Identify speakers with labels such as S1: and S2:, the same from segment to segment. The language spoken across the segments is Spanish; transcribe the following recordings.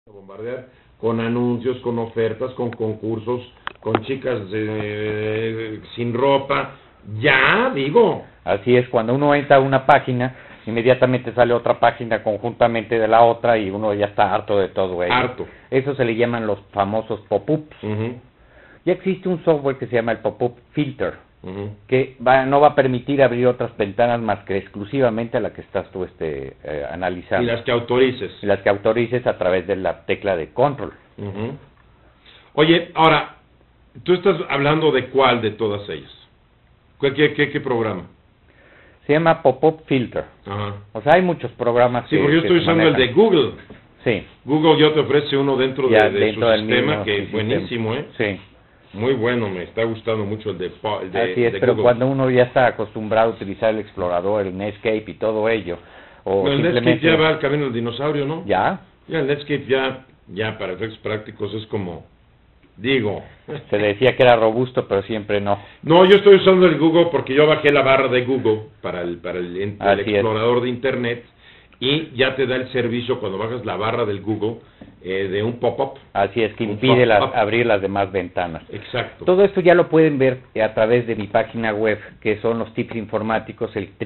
S1: bombardear con anuncios, con ofertas, con concursos, con chicas sin ropa, ya, digo.
S2: Así es, cuando uno entra a una página, inmediatamente sale otra página conjuntamente de la otra y uno ya está harto de todo ello.
S1: Harto.
S2: Eso se le llaman los famosos pop-ups. Ya existe un software que se llama el pop-up filter, que no va a permitir abrir otras ventanas más que exclusivamente a la que estás tú analizando.
S1: Y las que autorices.
S2: Y las que autorices a través de la tecla de control.
S1: Oye, ahora, ¿tú estás hablando de cuál de todas ellas? ¿Qué programa?
S2: Se llama Pop-up Filter.
S1: Ajá.
S2: O sea, hay muchos programas.
S1: Sí, porque yo estoy usando el de Google.
S2: Sí.
S1: Google ya te ofrece uno dentro de su sistema
S2: mismo,
S1: que es buenísimo, ¿eh?
S2: Sí.
S1: Muy bueno, me está gustando mucho el de
S2: Así es,
S1: de
S2: pero
S1: Google.
S2: cuando uno ya está acostumbrado a utilizar el explorador, el Netscape y todo ello, o
S1: bueno, el
S2: simplemente...
S1: Netscape ya va al camino del dinosaurio, ¿no?
S2: ¿Ya?
S1: Ya el Netscape ya para efectos prácticos es como, digo...
S2: Se decía que era robusto, pero siempre no.
S1: No, yo estoy usando el Google porque yo bajé la barra de Google para el explorador de Internet y ya te da el servicio cuando bajas la barra del Google de un pop-up.
S2: Así es, que impide abrir las demás ventanas.
S1: Exacto.
S2: Todo esto ya lo pueden ver a través de mi página web, que son los tips informáticos, el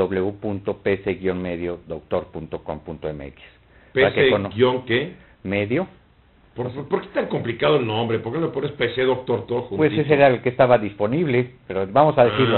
S2: www.ps-mediodoctor.com.mx.
S1: ¿PC-qué?
S2: Medio.
S1: ¿Por qué tan complicado el nombre? ¿Por qué no le pones PC Doctor todo juntito?
S2: Pues ese era el que estaba disponible, pero vamos a decirlo,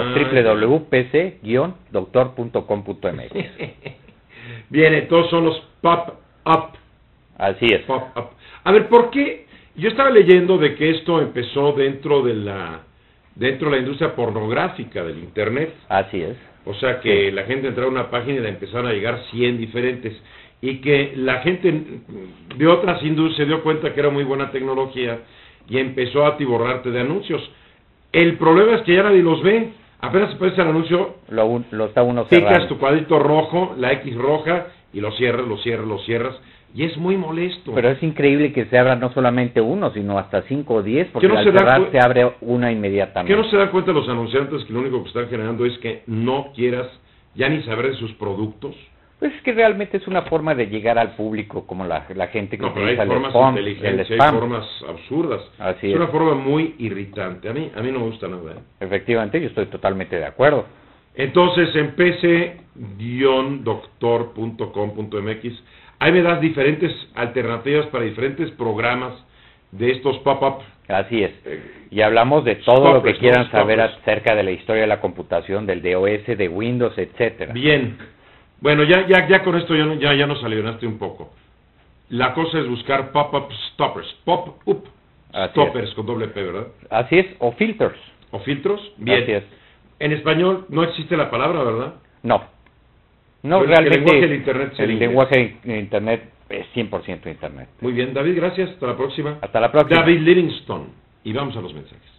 S2: www.pc-doctor.com.mx.
S1: Bien, entonces son los pop-up.
S2: Así es.
S1: Pop-up. A ver, ¿por qué? Yo estaba leyendo de que esto empezó dentro de la industria pornográfica del Internet.
S2: Así es.
S1: O sea que la gente entraba a una página y le empezaron a llegar 100 diferentes. Y que la gente de otras industrias se dio cuenta que era muy buena tecnología y empezó a atiborrarte de anuncios. El problema es que ya nadie los ve. Apenas aparece el anuncio,
S2: lo está uno cerrando.
S1: picas tu cuadrito rojo, la X roja, y lo cierras, y es muy molesto.
S2: Pero es increíble que se abra no solamente uno, sino hasta 5 o 10, porque al cerrar se abre una inmediatamente.
S1: ¿Qué no se dan cuenta los anunciantes que lo único que están generando es que no quieras ya ni saber de sus productos?
S2: Pues es que realmente es una forma de llegar al público, como la gente que utiliza el spam.
S1: Hay formas inteligentes, hay formas absurdas.
S2: Así
S1: es una forma muy irritante. A mí no me gusta nada.
S2: Efectivamente, yo estoy totalmente de acuerdo.
S1: Entonces, en pc-doctor.com.mx, ahí me das diferentes alternativas para diferentes programas de estos pop-up.
S2: Así es. Y hablamos de todo lo que quieran saber acerca de la historia de la computación, del DOS, de Windows, etcétera.
S1: Bien. Bueno, ya con esto ya nos alivianaste un poco. La cosa es buscar pop-up stoppers. Pop-up stoppers con doble P, ¿verdad?
S2: Así es, o filters.
S1: ¿O filtros? Bien.
S2: Así es.
S1: En español no existe la palabra, ¿verdad?
S2: No. No,
S1: pero
S2: realmente.
S1: El lenguaje de Internet
S2: el lenguaje de Internet es 100% Internet.
S1: Muy bien, David, gracias. Hasta la próxima.
S2: Hasta la próxima.
S1: David Livingstone. Y vamos a los mensajes.